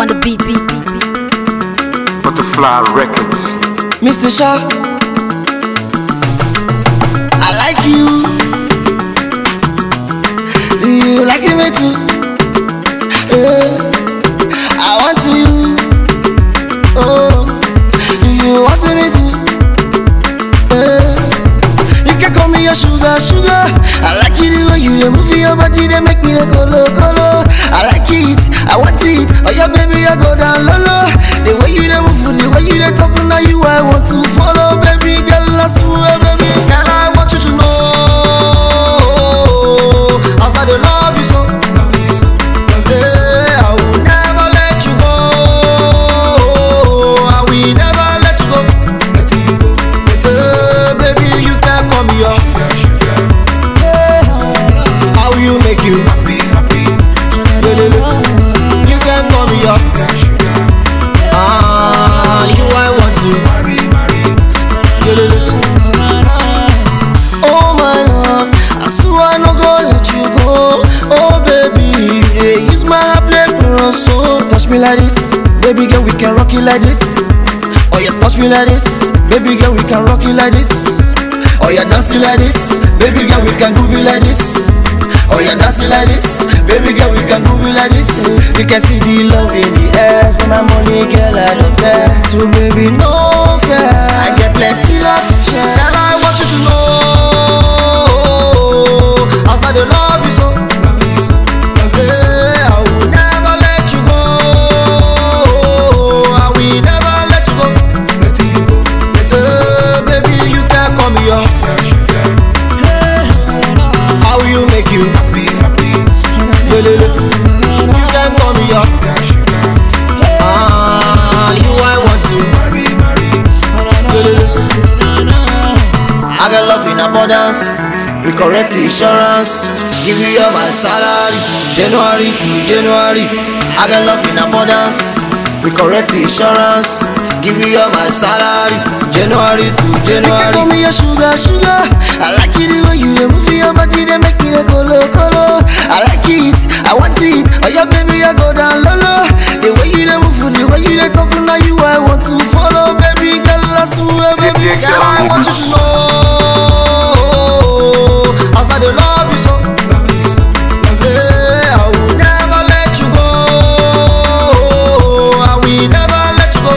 on the beat. Butterfly Records. Mr. Shaw, I like you. Do you like me too? I want to you. Oh, do you want me too? You can call me your sugar, sugar. I like it the way you dey move your body, they make me the color. I like it, I want it. Oh yeah, baby, I go down low. The way you dey move, the way you dey talk, now you I want to follow, baby girl. I swear, baby girl, I want you to know, as I dey love you so. Yeah, I will never let you go. I will never let you go. Baby, you can call me up. How will you make you happy? You can call me up. You I want to. Oh my love, I swear I no go let you go. Oh baby, you dey use my heart play pro. So touch me like this, baby girl, we can rock it like this. Oh yeah, touch me like this, baby girl, we can rock it like this. Oh yeah, dance it like this, baby girl, we can groove it like this. Oh yeah, dance it like this, baby girl, we can groove it like this. You can see the love in the air, but my money, girl, I don't care. So baby, no fear, I get plenty love to share. Girl, I want you to know, as I dey love you so. Yeah, I will never let you go. I will never let you go. Baby, you can call me up. How will you make you happy? You can call me up. You I want to. I got love in abundance, with correct insurance. Give you all my salary, January to January. I got love in abundance, with correct insurance. Give you all my salary, January to January. You can call me your sugar, sugar. I like it the way you dey move your body, they make me the color. I like it, I want it. Oh yeah, baby, I go down low. The way you dey move, the way you dey talk, now you I want to follow, baby girl. I swear, baby girl, I want you to know, as I dey love you so. Yeah, I will never let you go. I will never let you go.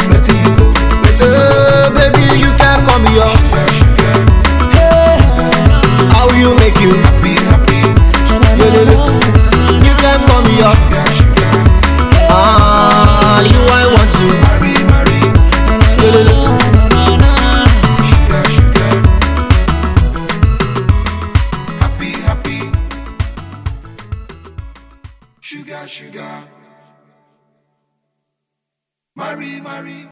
Baby, you can call me up. How will you make you happy? You can call me up. You I want to. Sugar, Marie.